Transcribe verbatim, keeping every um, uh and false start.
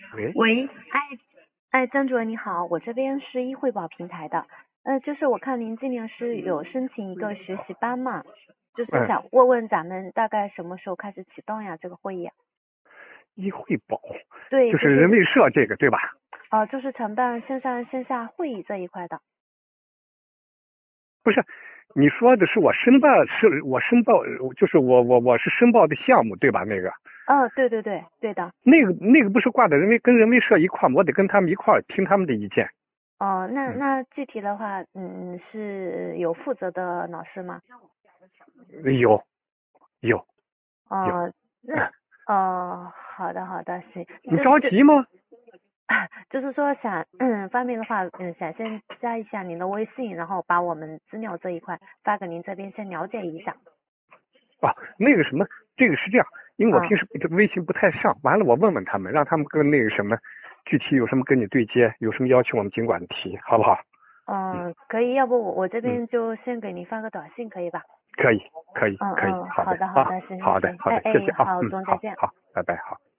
喂， 喂，哎，哎，张主任你好，我这边是医惠保平台的，呃，就是我看您今年是有申请一个学习班嘛，就是嗯， 想问问咱们大概什么时候开始启动呀？这个会议啊？ 医惠保对，就是就是人卫社这个对吧？ 呃，就是承办线上线下会议这一块的。 不是，你说的是我申报，是我申报，就是我我我是申报的项目对吧？那个哦，对对对，对的。 那个那个不是挂的人卫跟人卫社一块儿，我得跟他们一块儿听他们的意见。 哦，那嗯， 那具体的话，嗯，是有负责的老师吗？ 有有有， 哦，那嗯， 哦，好的好的，行， 你就就着急吗？ 就是说想，嗯，方便的话，嗯，想先加一下您的微信，然后把我们资料这一块发给您这边先了解一下。 啊，那个什么，这个是这样，因为我嗯平时这微信不太上，完了我问问他们，让他们跟那个什么，具体有什么跟你对接，有什么要求我们尽管提，好不好？ 嗯，可以，要不我我这嗯， 边就先给您发个短信，可以吧？ 可以，可以，可以， 嗯嗯， 好的啊， 好的好的，行行好的， 行， 好的，谢谢哎哎， 啊， 好， 嗯， 总再见。 好好，拜拜，好。